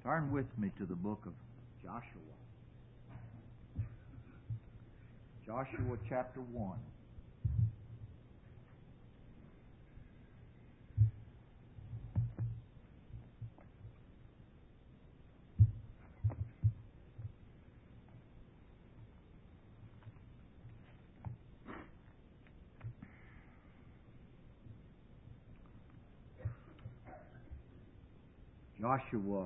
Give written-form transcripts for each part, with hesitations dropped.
Turn with me to the book of Joshua. Joshua chapter 1. Joshua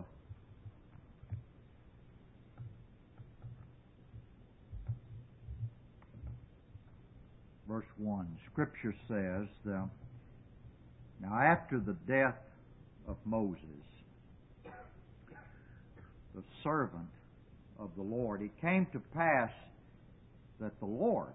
verse 1. Scripture says, now after the death of Moses, the servant of the Lord, it came to pass that the Lord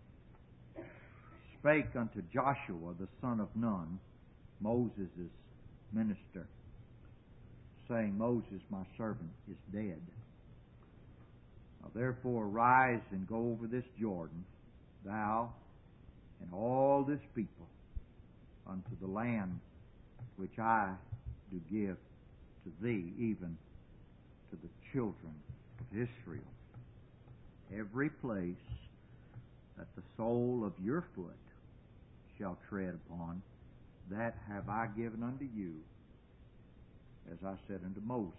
spake unto Joshua the son of Nun, Moses' minister, saying, Moses, my servant, is dead. Now therefore arise and go over this Jordan, thou and all this people, unto the land which I do give to thee, even to the children of Israel. Every place that the sole of your foot shall tread upon, that have I given unto you, as I said unto Moses.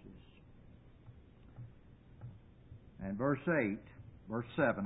And verse 7,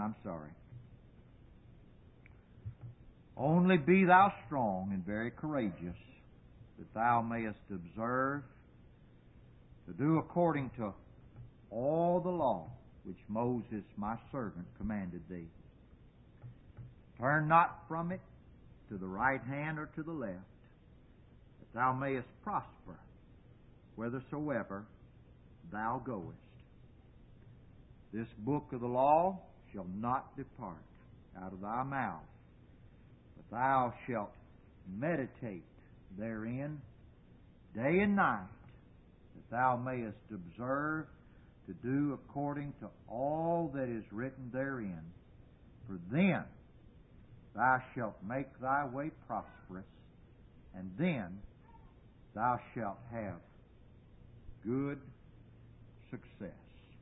only be thou strong and very courageous, that thou mayest observe to do according to all the law which Moses my servant commanded thee. Turn not from it to the right hand or to the left, that thou mayest prosper whithersoever thou goest. This book of the law shall not depart out of thy mouth, but thou shalt meditate therein day and night, that thou mayest observe to do according to all that is written therein. For then thou shalt make thy way prosperous, and then thou shalt have good success.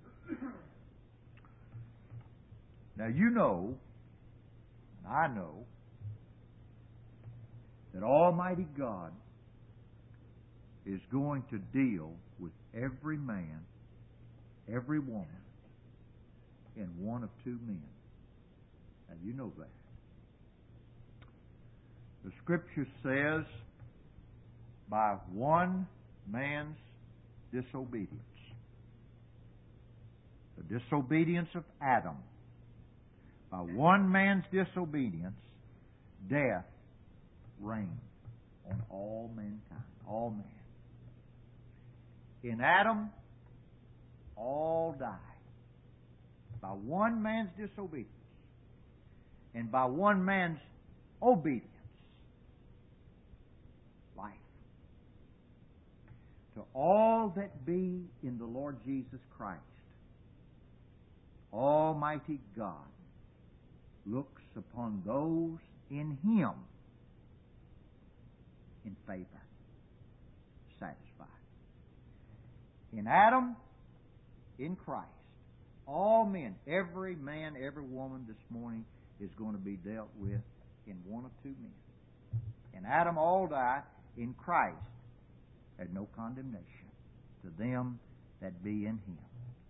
Now you know, and I know, that Almighty God is going to deal with every man, every woman, in one of two men. Now you know that. The Scripture says, by one man's disobedience, the disobedience of Adam, by one man's disobedience, death reigned on all mankind, all men. In Adam, all died by one man's disobedience, and by one man's obedience, life. To all that be in the Lord Jesus Christ, Almighty God looks upon those in Him in favor, satisfied. In Adam, in Christ, all men, every man, every woman this morning is going to be dealt with in one of two men. In Adam, all die. In Christ, had no condemnation to them that be in Him.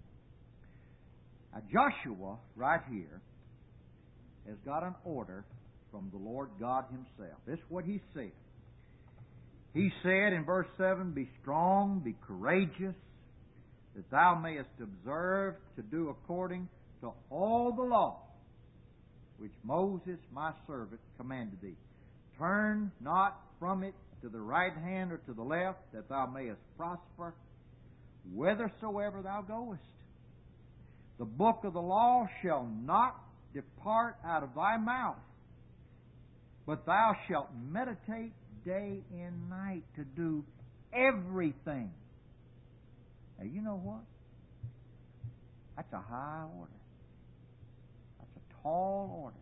Now, Joshua, right here, has got an order from the Lord God Himself. This is what He said. He said in verse 7, be strong, be courageous, that thou mayest observe to do according to all the law which Moses my servant commanded thee. Turn not from it to the right hand or to the left, that thou mayest prosper whithersoever thou goest. The book of the law shall not depart out of thy mouth, but thou shalt meditate day and night to do everything. Now, you know what? That's a high order. That's a tall order.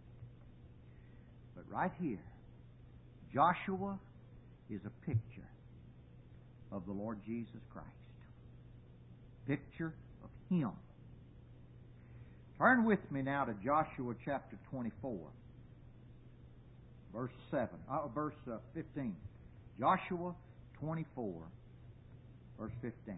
But right here, Joshua is a picture of the Lord Jesus Christ. Picture of Him. Turn with me now to Joshua chapter 24, verse 15. Joshua 24, verse 15.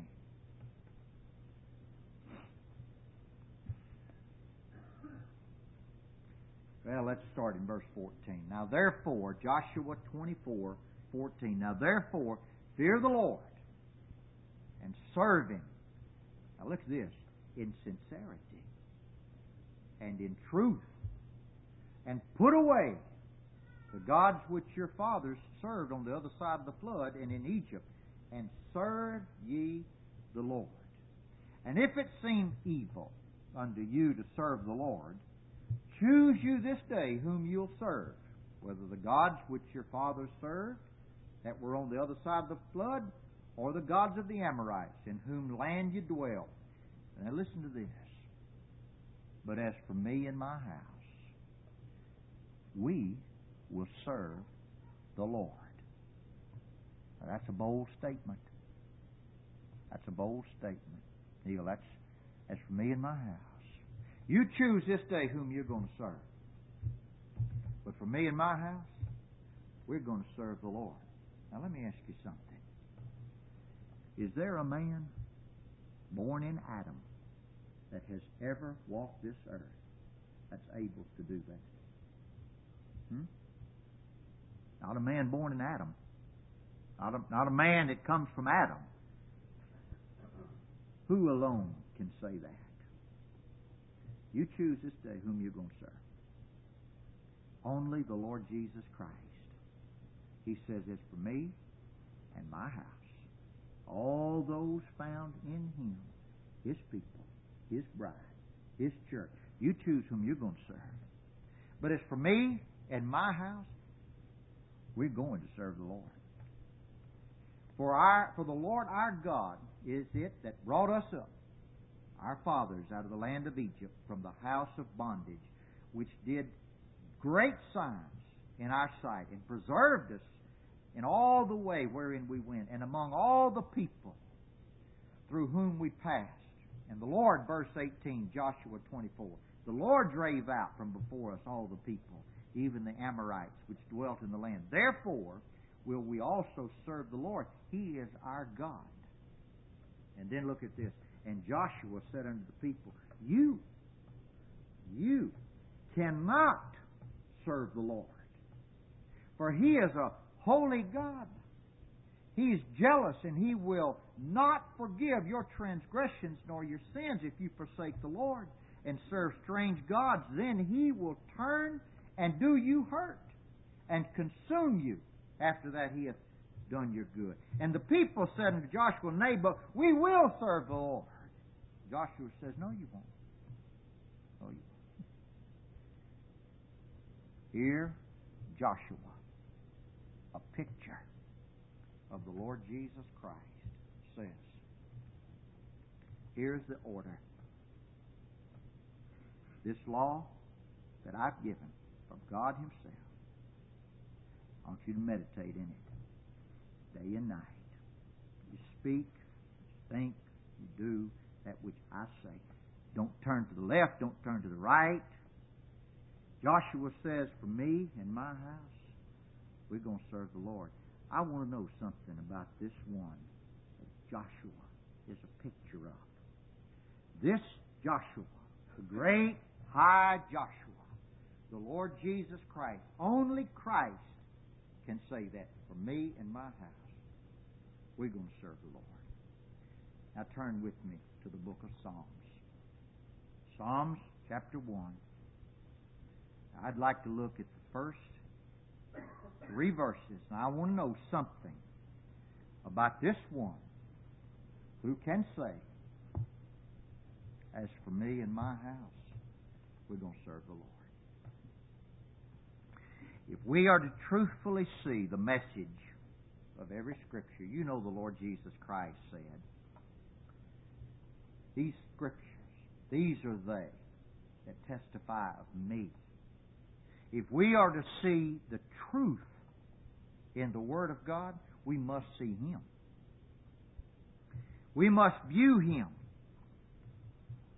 Well, let's start in verse 14. Now therefore, Joshua 24, 14. Now therefore, fear the Lord and serve Him. Now look at this. In sincerity and in truth. And put away the gods which your fathers served on the other side of the flood and in Egypt. And serve ye the Lord. And if it seem evil unto you to serve the Lord, choose you this day whom you'll serve, whether the gods which your fathers served that were on the other side of the flood, or the gods of the Amorites, in whom land you dwell. Now listen to this. But as for me and my house, we will serve the Lord. Now, that's a bold statement. That's a bold statement. Neil, that's as for me and my house. You choose this day whom you're going to serve. But for me and my house, we're going to serve the Lord. Now let me ask you something. Is there a man born in Adam that has ever walked this earth that's able to do that? Not a man born in Adam. Not a man that comes from Adam. Who alone can say that? You choose this day whom you're going to serve. Only the Lord Jesus Christ. He says, as for me and my house, all those found in Him, His people, His bride, His church, you choose whom you're going to serve. But as for me and my house, we're going to serve the Lord. For the Lord our God is it that brought us up, our fathers, out of the land of Egypt, from the house of bondage, which did great signs in our sight, and preserved us in all the way wherein we went, and among all the people through whom we passed. And the Lord, verse 18, Joshua 24, the Lord drave out from before us all the people, even the Amorites, which dwelt in the land. Therefore will we also serve the Lord. He is our God. And then look at this. And Joshua said unto the people, You cannot serve the Lord, for He is a holy God. He is jealous, and He will not forgive your transgressions nor your sins if you forsake the Lord and serve strange gods. Then He will turn and do you hurt and consume you after that He hath done you good. And the people said unto Joshua, Nay, but we will serve the Lord. Joshua says, No, you won't. No, you won't. Here, Joshua, a picture of the Lord Jesus Christ, says, here's the order. This law that I've given from God Himself, I want you to meditate in it day and night. You speak, you think, you do that which I say. Don't turn to the left, don't turn to the right. Joshua says, for me and my house, we're going to serve the Lord. I want to know something about this one that Joshua is a picture of. This Joshua, the great high Joshua, the Lord Jesus Christ, only Christ can say that. For me and my house, we're going to serve the Lord. Now turn with me to the book of Psalms. Psalms chapter 1. I'd like to look at the first 3 verses. Now I want to know something about this one who can say, as for me and my house, we're going to serve the Lord. If we are to truthfully see the message of every Scripture, you know the Lord Jesus Christ said, these Scriptures, these are they that testify of me. If we are to see the truth in the Word of God, we must see Him. We must view Him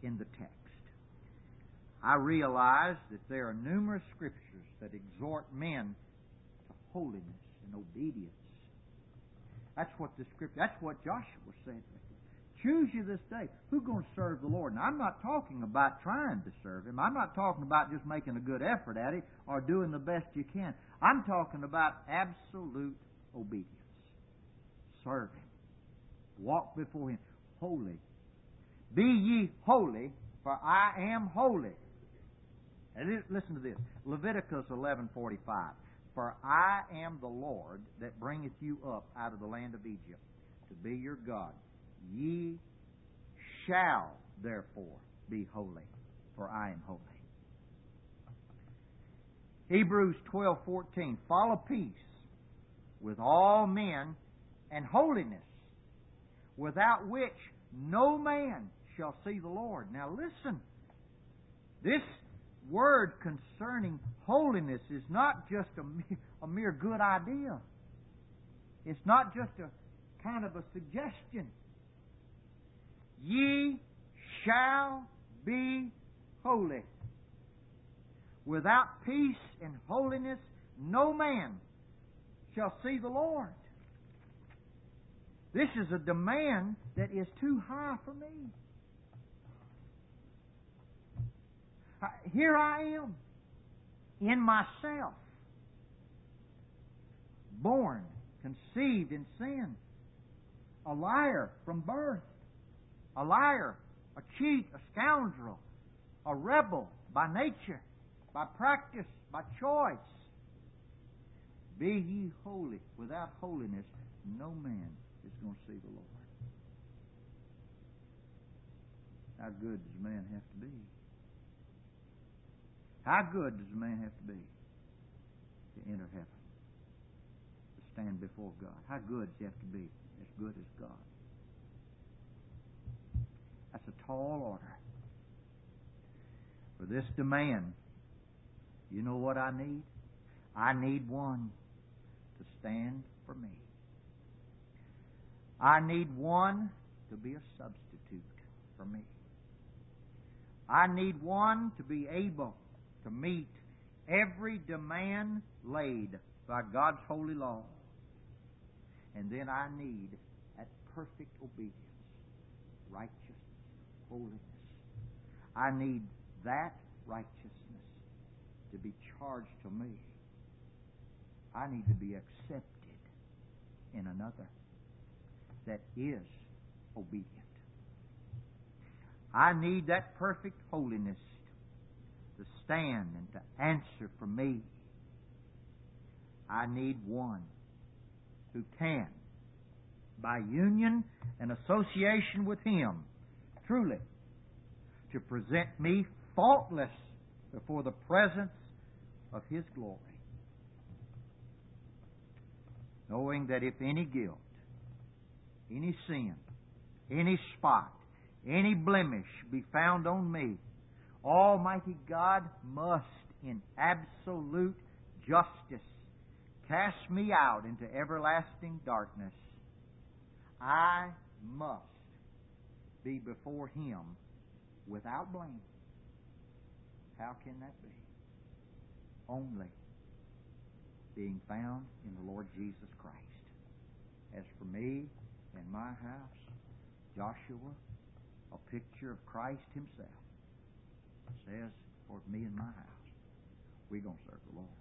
in the text. I realize that there are numerous scriptures that exhort men to holiness and obedience. That's what Joshua said. Choose you this day. Who's going to serve the Lord? Now, I'm not talking about trying to serve Him. I'm not talking about just making a good effort at it or doing the best you can. I'm talking about absolute obedience. Serve Him. Walk before Him. Holy. Be ye holy, for I am holy. And listen to this. Leviticus 11:45. For I am the Lord that bringeth you up out of the land of Egypt to be your God. Ye shall therefore be holy, for I am holy. Hebrews 12:14. Follow peace with all men and holiness, without which no man shall see the Lord. Now listen, this word concerning holiness is not just a mere good idea. It's not just a kind of a suggestion. Ye shall be holy. Without peace and holiness, no man shall see the Lord. This is a demand that is too high for me. Here I am, in myself, born, conceived in sin, a liar from birth, a liar, a cheat, a scoundrel, a rebel by nature, by practice, by choice. Be ye holy. Without holiness, no man is going to see the Lord. How good does a man have to be? How good does a man have to be to enter heaven, to stand before God? How good does he have to be? As good as God. That's a tall order. For this demand, you know what I need? I need one to stand for me. I need one to be a substitute for me. I need one to be able to meet every demand laid by God's holy law. And then I need that perfect obedience, righteousness, holiness. I need that righteousness to be charged to me. I need to be accepted in another that is obedient. I need that perfect holiness to stand and to answer for me. I need one who can, by union and association with Him, truly, to present me faultless before the presence of His glory. Knowing that if any guilt, any sin, any spot, any blemish be found on me, Almighty God must, in absolute justice, cast me out into everlasting darkness. I must be before Him without blame. How can that be? Only being found in the Lord Jesus Christ. As for me and my house, Joshua, a picture of Christ Himself, says, for me and my house, we're going to serve the Lord.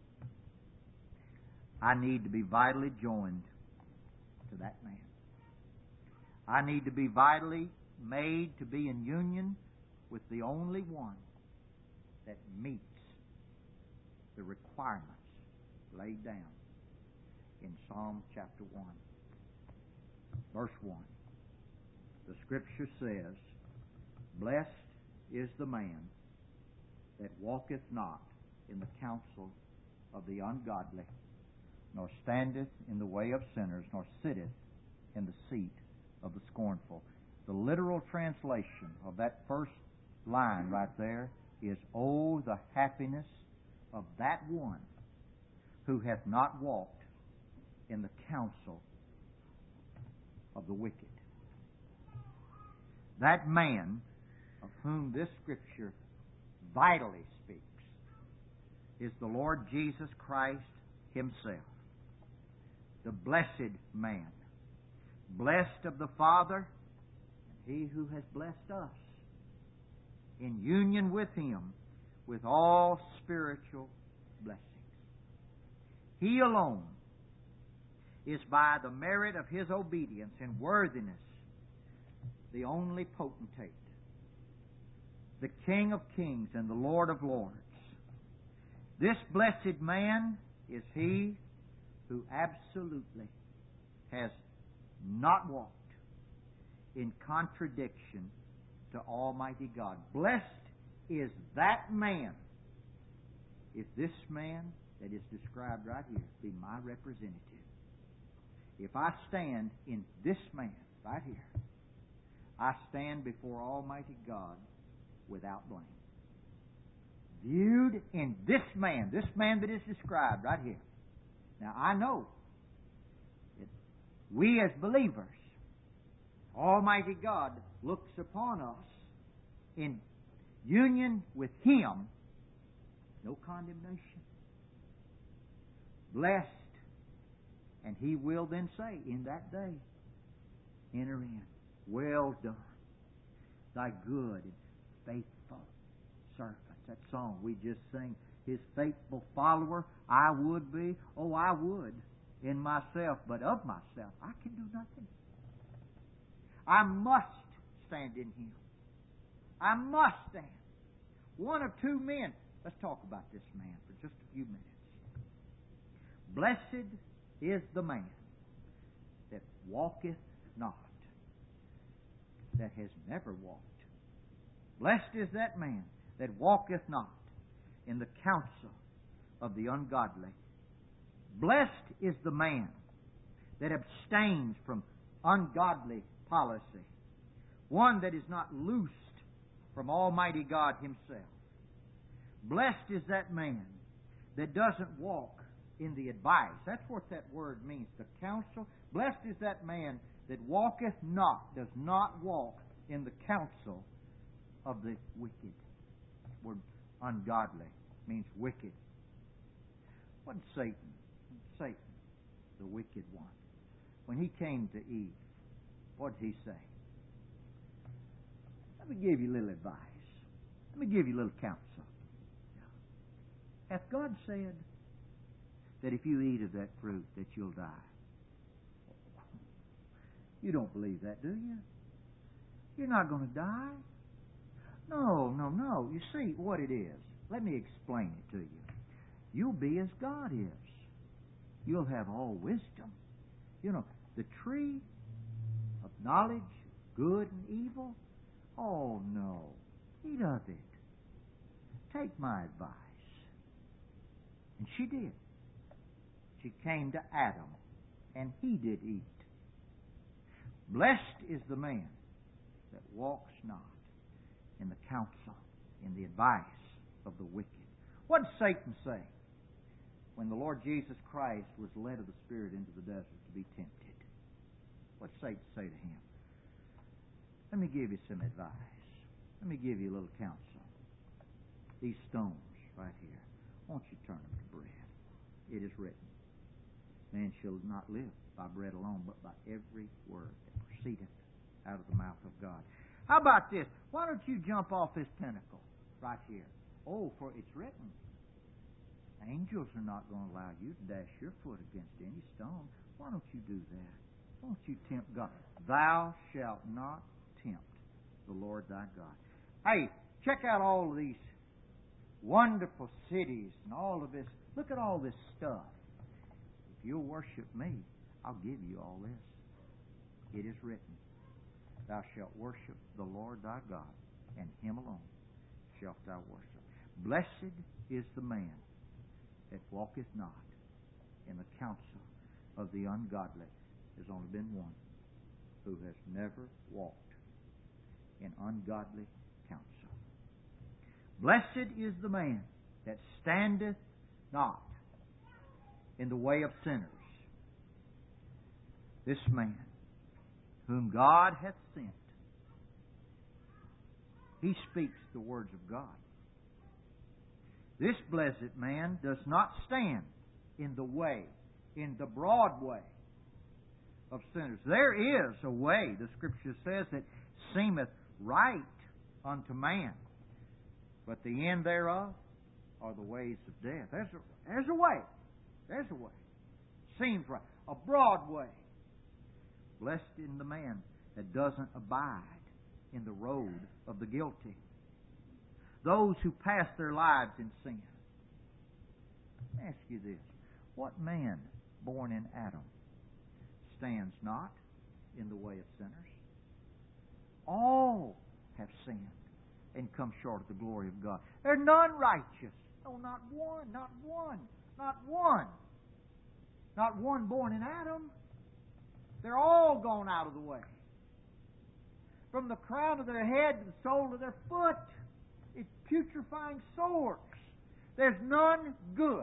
I need to be vitally joined to that man. I need to be vitally made to be in union with the only one that meets the requirements laid down in Psalm chapter 1, verse 1. The Scripture says, blessed is the man that walketh not in the counsel of the ungodly, nor standeth in the way of sinners, nor sitteth in the seat of the scornful. The literal translation of that first line right there is, oh, the happiness of that one who hath not walked in the counsel of the wicked. That man, a whom this Scripture vitally speaks is the Lord Jesus Christ Himself, the blessed man, blessed of the Father, and He who has blessed us in union with Him with all spiritual blessings. He alone is by the merit of His obedience and worthiness the only potentate, the King of kings and the Lord of lords. This blessed man is He who absolutely has not walked in contradiction to Almighty God. Blessed is that man if this man that is described right here be my representative. If I stand in this man right here, I stand before Almighty God without blame. Viewed in this man that is described right here. Now I know that we as believers, Almighty God looks upon us in union with Him, no condemnation. Blessed, and He will then say in that day, enter in, well done, thy good and faithful servant. That song we just sang, His faithful follower, I would be, oh I would, in myself, but of myself I can do nothing. I must stand in Him. I must stand. One of two men. Let's talk about this man for just a few minutes. Blessed is the man that walketh not, that has never walked. Blessed is that man that walketh not in the counsel of the ungodly. Blessed is the man that abstains from ungodly policy, one that is not loosed from Almighty God Himself. Blessed is that man that doesn't walk in the advice. That's what that word means, the counsel. Blessed is that man that walketh not, does not walk in the counsel of the wicked. The word ungodly means wicked. What did Satan, the wicked one, when he came to Eve, what did he say? Let me give you a little advice. Let me give you a little counsel. Hath God said that if you eat of that fruit that you'll die? You don't believe that, do you? You're not going to die. No. You see what it is. Let me explain it to you. You'll be as God is. You'll have all wisdom. You know, the tree of knowledge, good and evil. Oh, no. Eat of it. Take my advice. And she did. She came to Adam, and he did eat. Blessed is the man that walks not in the counsel, in the advice of the wicked. What did Satan say when the Lord Jesus Christ was led of the Spirit into the desert to be tempted? What did Satan say to him? Let me give you some advice. Let me give you a little counsel. These stones right here, won't you turn them to bread? It is written, man shall not live by bread alone, but by every word that proceedeth out of the mouth of God. How about this? Why don't you jump off this pinnacle right here? Oh, for it's written, angels are not going to allow you to dash your foot against any stone. Why don't you do that? Why don't you tempt God? Thou shalt not tempt the Lord thy God. Hey, check out all of these wonderful cities and all of this. Look at all this stuff. If you'll worship me, I'll give you all this. It is written, thou shalt worship the Lord thy God, and Him alone shalt thou worship. Blessed is the man that walketh not in the counsel of the ungodly. There's only been one who has never walked in ungodly counsel. Blessed is the man that standeth not in the way of sinners. This man whom God hath sent He speaks the words of God. This blessed man does not stand in the way, in the broad way of sinners. There is a way, the Scripture says, that seemeth right unto man, but the end thereof are the ways of death. There's a way. There's a way. Seems right. A broad way. Blessed is the man that doesn't abide in the road of the guilty. Those who pass their lives in sin. Let me ask you this. What man born in Adam stands not in the way of sinners? All have sinned and come short of the glory of God. There are none righteous. No, not one, not one, not one. Not one born in Adam. They're all gone out of the way. From the crown of their head to the sole of their foot, it's putrefying sores. There's none good.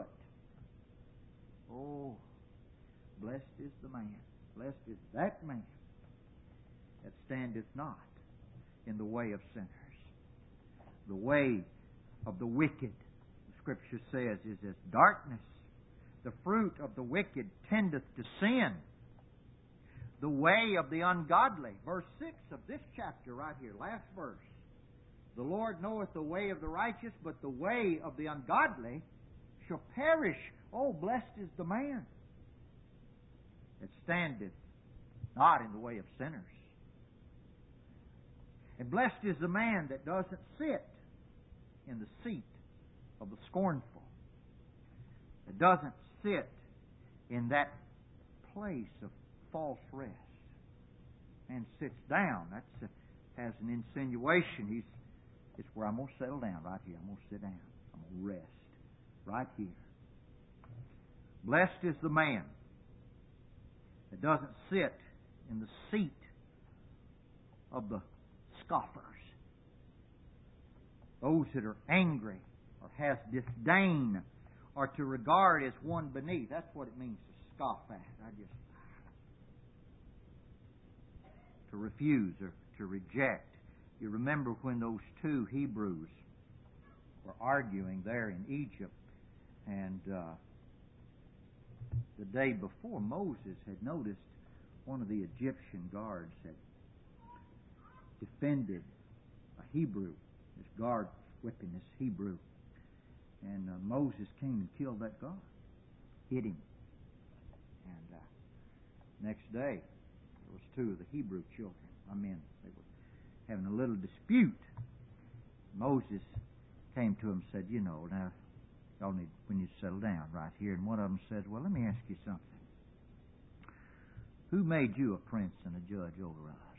Oh, blessed is the man, blessed is that man that standeth not in the way of sinners. The way of the wicked, the Scripture says, is as darkness. The fruit of the wicked tendeth to sin. The way of the ungodly. Verse 6 of this chapter right here, last verse. The Lord knoweth the way of the righteous, but the way of the ungodly shall perish. Oh, blessed is the man that standeth not in the way of sinners. And blessed is the man that doesn't sit in the seat of the scornful. That doesn't sit in that place of false rest. And sits down. That has an insinuation. It's where I'm going to settle down right here. I'm going to sit down. I'm going to rest right here. Blessed is the man that doesn't sit in the seat of the scoffers. Those that are angry or has disdain or to regard as one beneath. That's what it means to scoff at. To refuse or to reject. You remember when those two Hebrews were arguing there in Egypt, and the day before, Moses had noticed one of the Egyptian guards had defended a Hebrew. This guard was whipping this Hebrew. And Moses came and killed that guard. Hit him. And next day, there was two of the Hebrew children. They were having a little dispute. Moses came to him and said, now, y'all we need to settle down right here. And one of them says, well, let me ask you something. Who made you a prince and a judge over us?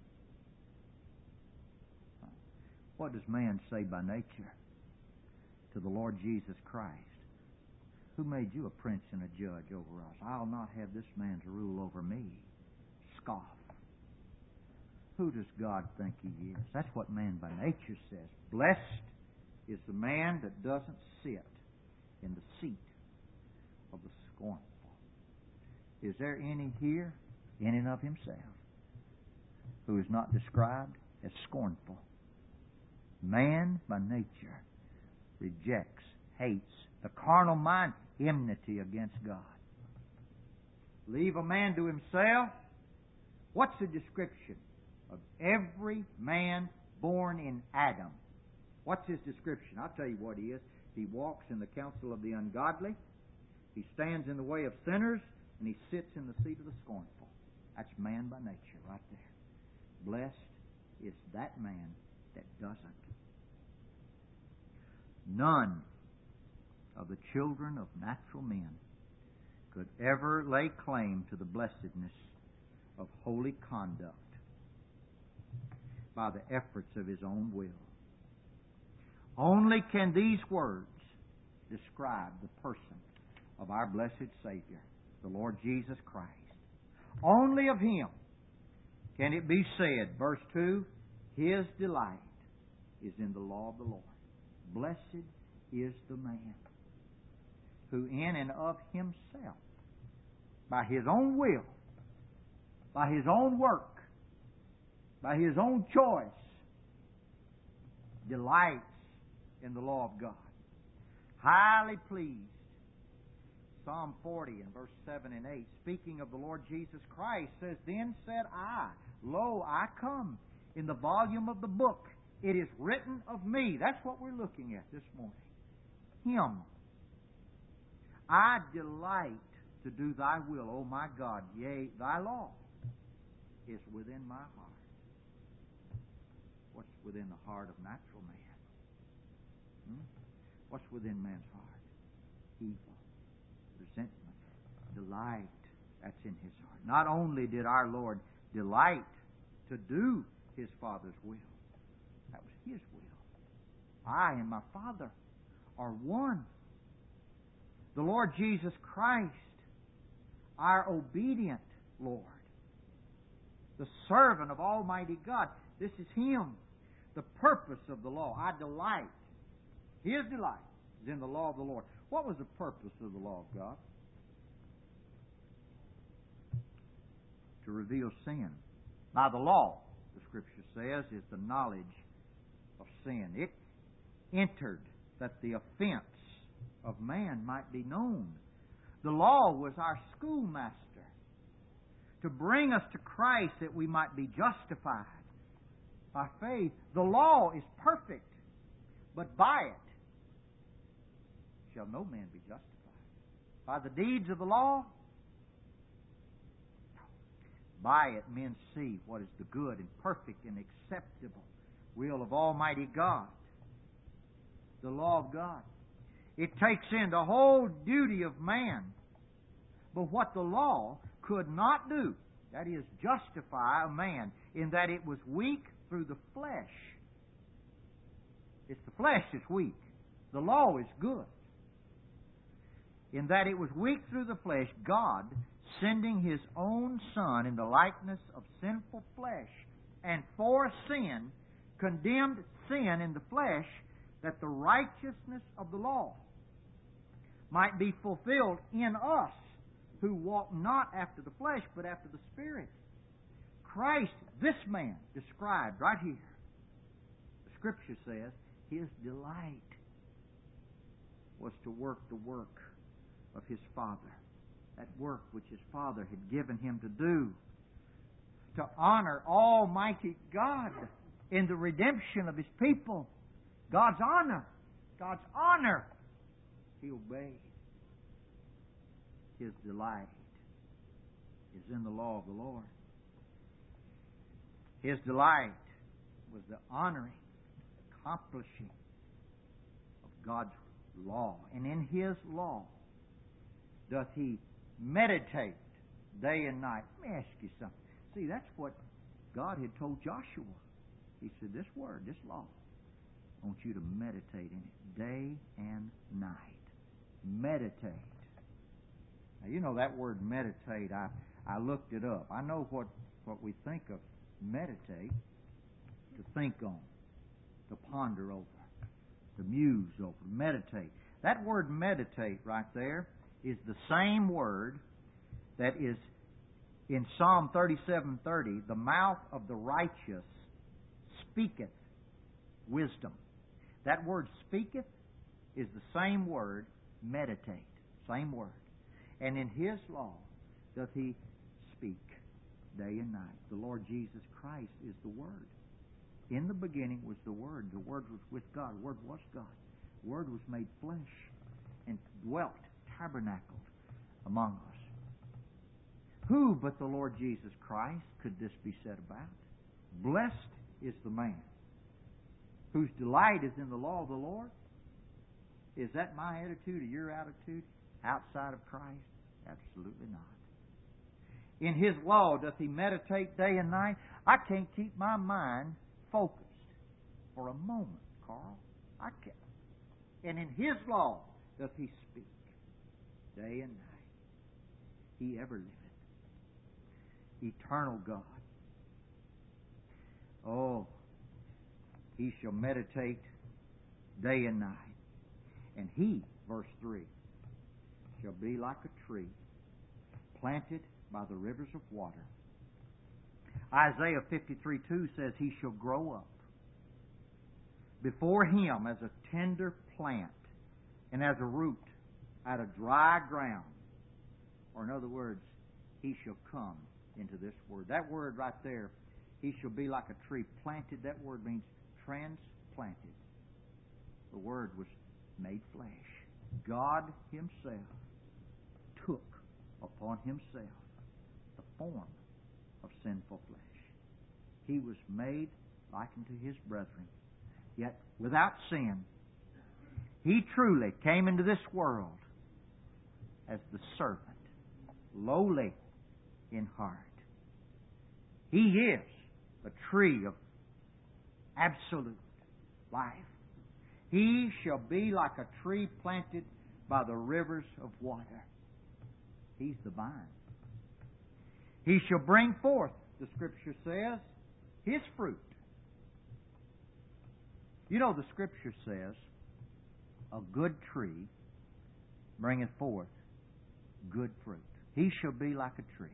What does man say by nature to the Lord Jesus Christ? Who made you a prince and a judge over us? I'll not have this man to rule over me. Scoff. Who does God think he is? That's what man by nature says. Blessed is the man that doesn't sit in the seat of the scornful. Is there any here, in and of himself, who is not described as scornful? Man by nature rejects, hates, the carnal mind, enmity against God. Leave a man to himself. What's the description of every man born in Adam? What's his description? I'll tell you what he is. He walks in the counsel of the ungodly. He stands in the way of sinners. And he sits in the seat of the scornful. That's man by nature right there. Blessed is that man that doesn't. None of the children of natural men could ever lay claim to the blessedness of holy conduct by the efforts of his own will. Only can these words describe the person of our blessed Savior, the Lord Jesus Christ. Only of Him can it be said, verse 2, His delight is in the law of the Lord. Blessed is the man who in and of himself, by his own will, by his own work, by his own choice, delights in the law of God. Highly pleased. Psalm 40 and verse 7 and 8, speaking of the Lord Jesus Christ, says, Then said I, Lo, I come. In the volume of the book it is written of me. That's what we're looking at this morning. Him. I delight to do Thy will, O my God. Yea, Thy law is within my heart. What's within the heart of natural man? What's within man's heart? Evil, resentment, delight. That's in his heart. Not only did our Lord delight to do His Father's will, that was His will. I and my Father are one. The Lord Jesus Christ, our obedient Lord, the servant of Almighty God. This is Him, the purpose of the law. I delight. His delight is in the law of the Lord. What was the purpose of the law of God? To reveal sin. Now, the law, the Scripture says, is the knowledge of sin. It entered that the offense of man might be known. The law was our schoolmaster to bring us to Christ that we might be justified by faith. The law is perfect, but by it shall no man be justified. By the deeds of the law? No. By it men see what is the good and perfect and acceptable will of Almighty God. The law of God. It takes in the whole duty of man. But what the law could not do, that is, justify a man, in that it was weak through the flesh. It's the flesh that's weak. The law is good. In that it was weak through the flesh, God, sending His own Son in the likeness of sinful flesh, and for sin, condemned sin in the flesh, that the righteousness of the law might be fulfilled in us, who walk not after the flesh, but after the Spirit. Christ, this man, described right here, the Scripture says, His delight was to work the work of His Father. That work which His Father had given Him to do. To honor Almighty God in the redemption of His people. God's honor. God's honor. He obeyed. His delight is in the law of the Lord. His delight was the honoring, accomplishing of God's law. And in His law doth He meditate day and night. Let me ask you something. See, that's what God had told Joshua. He said, this word, this law, I want you to meditate in it day and night. Meditate. Now, you know that word meditate, I looked it up. I know what we think of meditate, to think on, to ponder over, to muse over, meditate. That word meditate right there is the same word that is in Psalm 37:30, the mouth of the righteous speaketh wisdom. That word speaketh is the same word meditate. Same word. And in His law doth He speak day and night. The Lord Jesus Christ is the Word. In the beginning was the Word. The Word was with God. The Word was God. The Word was made flesh and dwelt, tabernacled among us. Who but the Lord Jesus Christ could this be said about? Blessed is the man whose delight is in the law of the Lord. Is that my attitude or your attitude outside of Christ? Absolutely not. In His law doth he meditate day and night. I can't keep my mind focused for a moment, Carl. I can't. And in His law doth he speak day and night. He ever liveth. Eternal God. Oh, He shall meditate day and night. And he, verse 3, shall be like a tree planted by the rivers of water. Isaiah 53:2 says he shall grow up before Him as a tender plant and as a root out of dry ground. Or in other words, He shall come into this word. That word right there, He shall be like a tree planted. That word means transplanted. The Word was made flesh. God Himself took upon Himself the form of sinful flesh. He was made like unto His brethren, yet without sin. He truly came into this world as the servant, lowly in heart. He is the tree of absolute life. He shall be like a tree planted by the rivers of water. He's the vine. He shall bring forth, the Scripture says, His fruit. You know, the Scripture says, a good tree bringeth forth good fruit. He shall be like a tree.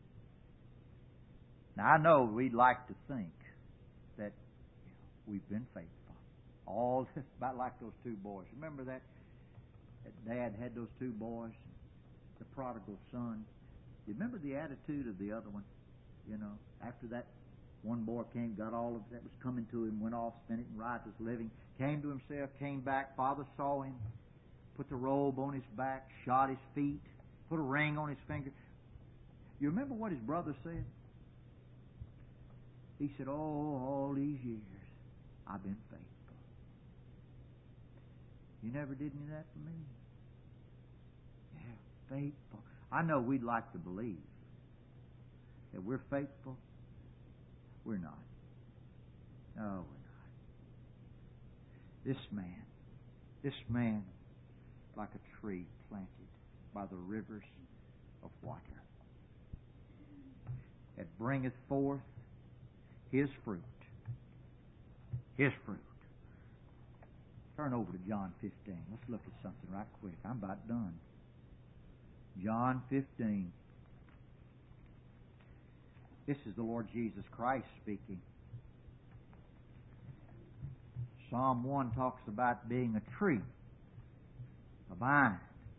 Now, I know we'd like to think that we've been faithful. All about like those two boys. Remember that Dad had those two boys, the prodigal son. You remember the attitude of the other one? You know, after that one boy came, got all of that was coming to him, went off, spent it in riotous living, came to himself, came back. Father saw him, put the robe on his back, shod his feet, put a ring on his finger. You remember what his brother said? He said, "Oh, all these years I've been faithful. You never did any of that for me." Yeah, faithful. I know we'd like to believe that we're faithful. We're not. No, we're not. This man, like a tree planted by the rivers of water, that bringeth forth His fruit. His fruit. Turn over to John 15. Let's look at something right quick. I'm about done. John 15. This is the Lord Jesus Christ speaking. Psalm 1 talks about being a tree, a vine.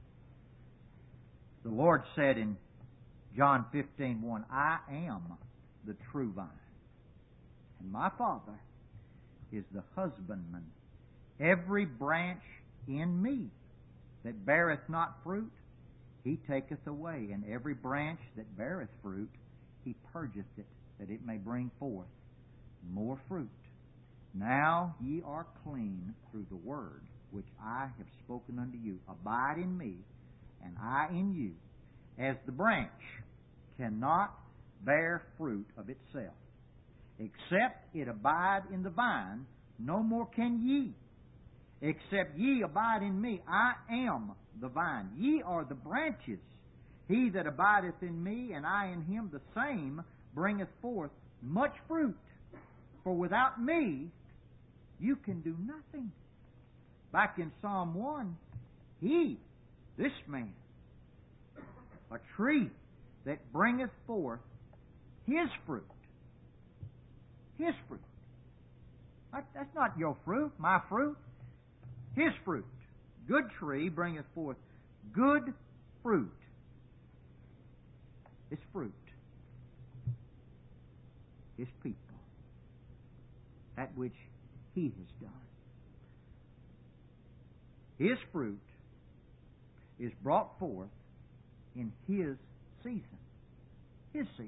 The Lord said in John 15:1, "I am the true vine, and my Father is the husbandman. Every branch in me that beareth not fruit, He taketh away, and every branch that beareth fruit, He purgeth it, that it may bring forth more fruit. Now ye are clean through the word which I have spoken unto you. Abide in me, and I in you. As the branch cannot bear fruit of itself, except it abide in the vine, no more can ye. Except ye abide in me, I am the vine. Ye are the branches. He that abideth in me, and I in him, the same bringeth forth much fruit. For without me, you can do nothing." Back in Psalm 1, this man, a tree that bringeth forth his fruit. His fruit. That's not your fruit, my fruit. His fruit. Good tree bringeth forth good fruit. His fruit. His people. That which He has done. His fruit is brought forth in His season. His season.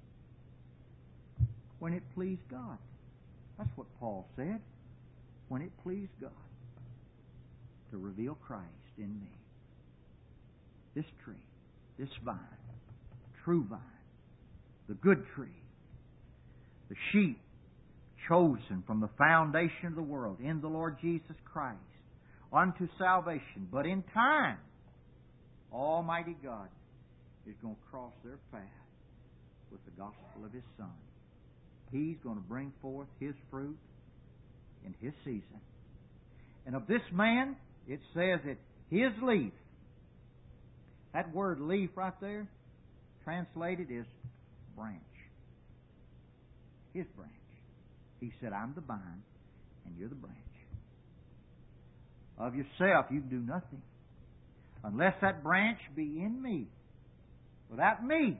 When it pleased God. That's what Paul said. When it pleased God to reveal Christ in me. This tree, this vine, true vine, the good tree, the sheep chosen from the foundation of the world in the Lord Jesus Christ unto salvation. But in time, Almighty God is going to cross their path with the gospel of His Son. He's going to bring forth His fruit in His season. And of this man, it says that his leaf, that word leaf right there, translated is branch. His branch. He said, "I'm the vine, and you're the branch." Of yourself you can do nothing. Unless that branch be in me. Without me,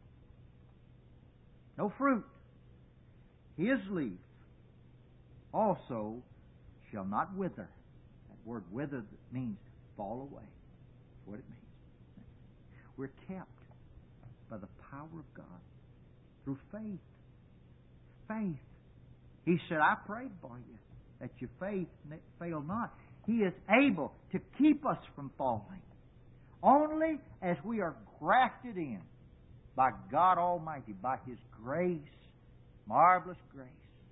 no fruit. His leaf also shall not wither. That word wither means fall away. That's what it means. We're kept by the power of God through faith. Faith. He said, I prayed for you that your faith fail not. He is able to keep us from falling. Only as we are grafted in by God Almighty, by His grace, marvelous grace.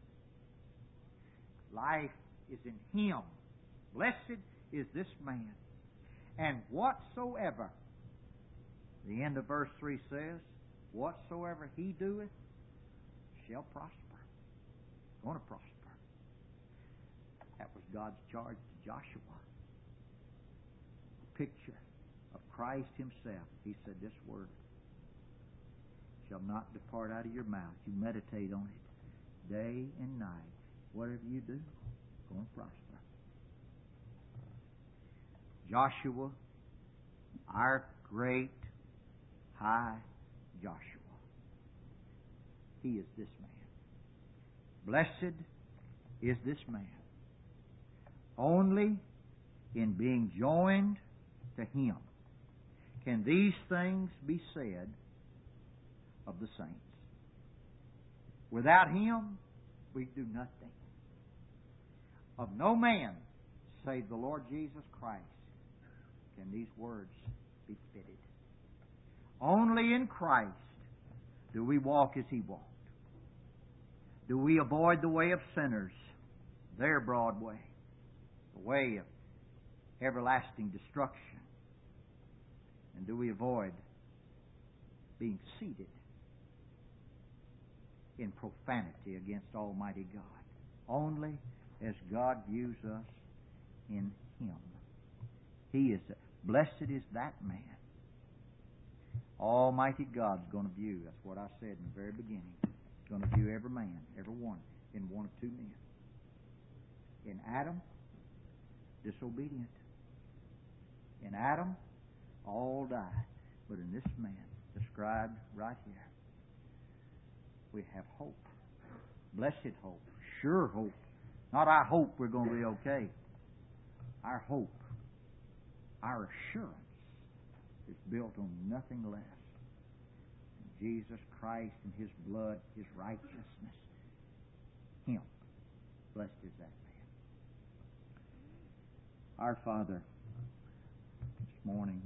Life is in Him. Blessed is this man. And whatsoever, the end of verse 3 says, whatsoever he doeth shall prosper. It's going to prosper. That was God's charge to Joshua. A picture of Christ Himself. He said, this word shall not depart out of your mouth. You meditate on it day and night. Whatever you do, it's going to prosper. Joshua, our great high Joshua. He is this man. Blessed is this man. Only in being joined to Him can these things be said of the saints. Without Him, we do nothing. Of no man save the Lord Jesus Christ can these words be fitted. Only in Christ do we walk as He walked. Do we avoid the way of sinners, their broad way, the way of everlasting destruction? And do we avoid being seated in profanity against Almighty God? Only as God views us in Him. He is, blessed is that man. Almighty God's going to view, that's what I said in the very beginning, He's going to view every man, every one, in one of two men. In Adam, disobedient. In Adam, all died. But in this man, described right here, we have hope. Blessed hope. Sure hope. Not I hope we're going to be okay. Our hope, our assurance is built on nothing less than Jesus Christ and His blood, His righteousness. Him. Blessed is that man. Our Father, this morning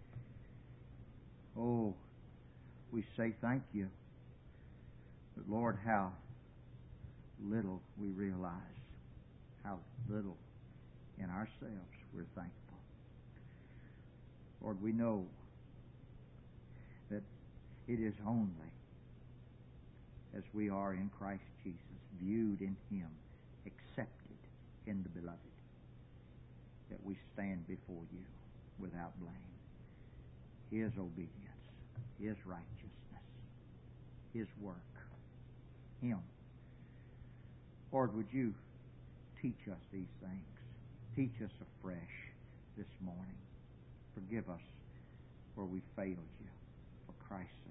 we say thank you. But Lord, how little we realize, how little in ourselves we're thankful. Lord, we know that it is only as we are in Christ Jesus, viewed in Him, accepted in the Beloved, that we stand before you without blame. His obedience, His righteousness, His work, Him. Lord, would you teach us these things? Teach us afresh this morning. Forgive us where we failed you for Christ's